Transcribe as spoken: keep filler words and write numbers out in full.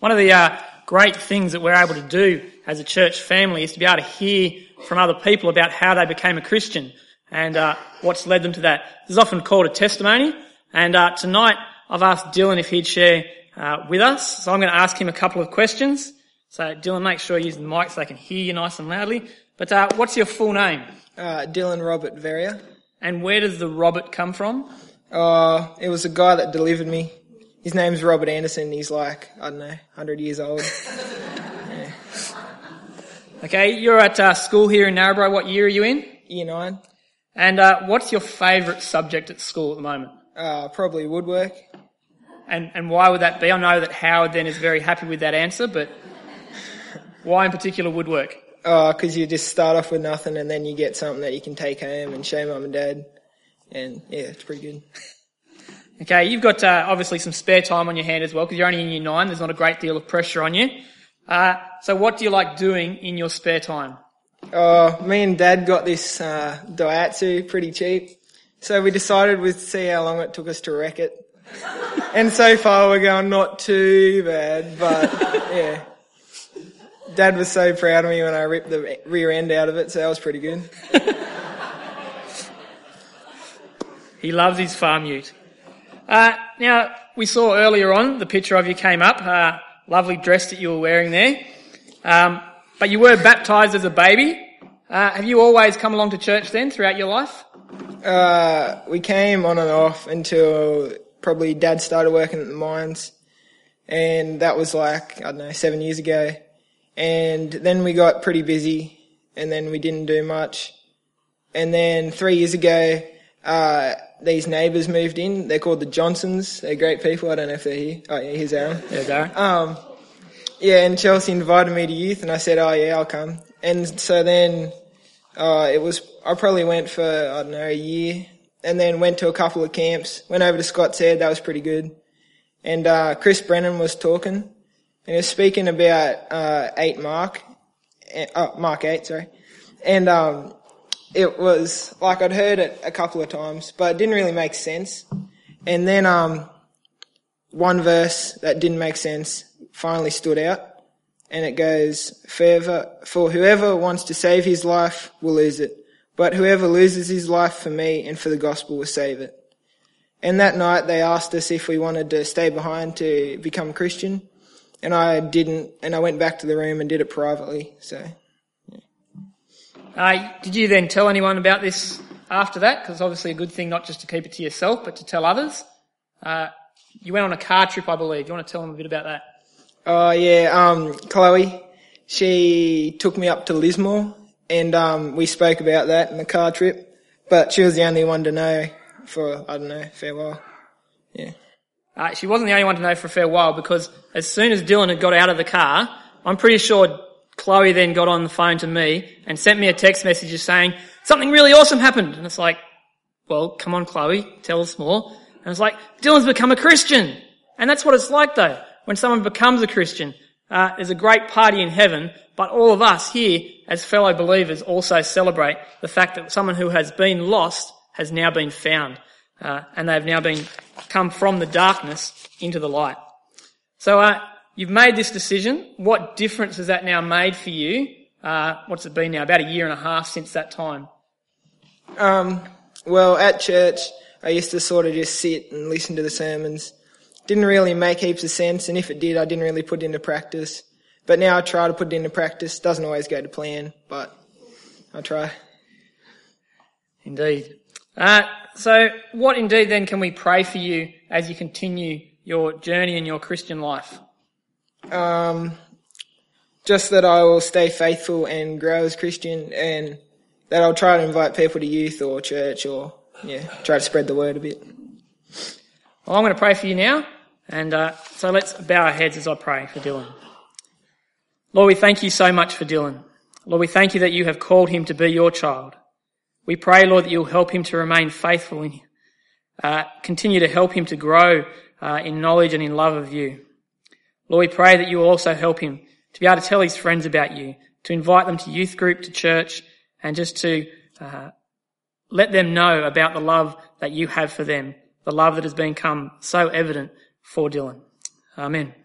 One of the uh, great things that we're able to do as a church family is to be able to hear from other people about how they became a Christian and uh, what's led them to that. This is often called a testimony, and uh, tonight I've asked Dylan if he'd share uh, with us. So I'm going to ask him a couple of questions. So Dylan, make sure you use the mic so they can hear you nice and loudly. But uh, what's your full name? Uh, Dylan Robert Verrier. And where does the Robert come from? Uh, it was a guy that delivered me. His name's Robert Anderson. He's like, I don't know, one hundred years old. Yeah. Okay, you're at uh, school here in Narrabri. What year are you in? Year nine. And uh, what's your favourite subject at school at the moment? Uh, probably woodwork. And and why would that be? I know that Howard then is very happy with that answer, but why in particular woodwork? Oh, because you just start off with nothing and then you get something that you can take home and show mum and dad. And yeah, it's pretty good. Okay, you've got uh, obviously some spare time on your hand as well because you're only in year nine. There's not a great deal of pressure on you. Uh, so what do you like doing in your spare time? Uh, me and Dad got this uh, Daihatsu pretty cheap. So we decided we'd see how long it took us to wreck it. And so far we're going not too bad, but yeah. Dad was so proud of me when I ripped the rear end out of it, so that was pretty good. He loves his farm ute. Uh, now, we saw earlier on the picture of you came up, uh, lovely dress that you were wearing there. Um, but you were baptised as a baby. Uh, have you always come along to church then throughout your life? Uh, we came on and off until probably Dad started working at the mines. And that was like, I don't know, seven years ago. And then we got pretty busy and then we didn't do much. And then three years ago, uh, these neighbours moved in. They're called the Johnsons. They're great people. I don't know if they're here. Oh, yeah, here's Aaron. There's Aaron. Um, yeah, and Chelsea invited me to youth, and I said, oh, yeah, I'll come. And so then uh, it was, I probably went for, I don't know, a year, and then went to a couple of camps, went over to Scott's Head. That was pretty good. And uh, Chris Brennan was talking, and he was speaking about uh, eight Mark, oh, Mark eight, sorry. And um it was, like, I'd heard it a couple of times, but it didn't really make sense. And then um, one verse that didn't make sense finally stood out, and it goes, For, for whoever wants to save his life will lose it, but whoever loses his life for me and for the gospel will save it. And that night they asked us if we wanted to stay behind to become a Christian, and I didn't, and I went back to the room and did it privately, so... Uh, did you then tell anyone about this after that? Because it's obviously a good thing not just to keep it to yourself, but to tell others. Uh, you went on a car trip, I believe. Do you want to tell them a bit about that? Oh, uh, yeah. Um, Chloe, she took me up to Lismore, and um, we spoke about that in the car trip. But she was the only one to know for, I don't know, a fair while. Yeah. Uh, she wasn't the only one to know for a fair while, because as soon as Dylan had got out of the car, I'm pretty sure Chloe then got on the phone to me and sent me a text message saying, something really awesome happened. And it's like, well, come on, Chloe, tell us more. And it's like, Dylan's become a Christian. And that's what it's like, though. When someone becomes a Christian, uh, there's a great party in heaven, but all of us here as fellow believers also celebrate the fact that someone who has been lost has now been found. Uh, and they've now been come from the darkness into the light. So, uh, you've made this decision. What difference has that now made for you? Uh, what's it been now? About a year and a half since that time. Um, well, at church, I used to sort of just sit and listen to the sermons. Didn't really make heaps of sense, and if it did, I didn't really put it into practice. But now I try to put it into practice. Doesn't always go to plan, but I try. Indeed. Uh, so what indeed then can we pray for you as you continue your journey in your Christian life? Um, just that I will stay faithful and grow as Christian, and that I'll try to invite people to youth or church, or yeah, try to spread the word a bit. Well, I'm going to pray for you now, and uh, so let's bow our heads as I pray for Dylan. Lord, we thank you so much for Dylan. Lord, we thank you that you have called him to be your child. We pray, Lord, that you'll help him to remain faithful in you. Uh, continue to help him to grow uh, in knowledge and in love of you. Lord, we pray that you will also help him to be able to tell his friends about you, to invite them to youth group, to church, and just to uh, let them know about the love that you have for them, the love that has become so evident for Dylan. Amen.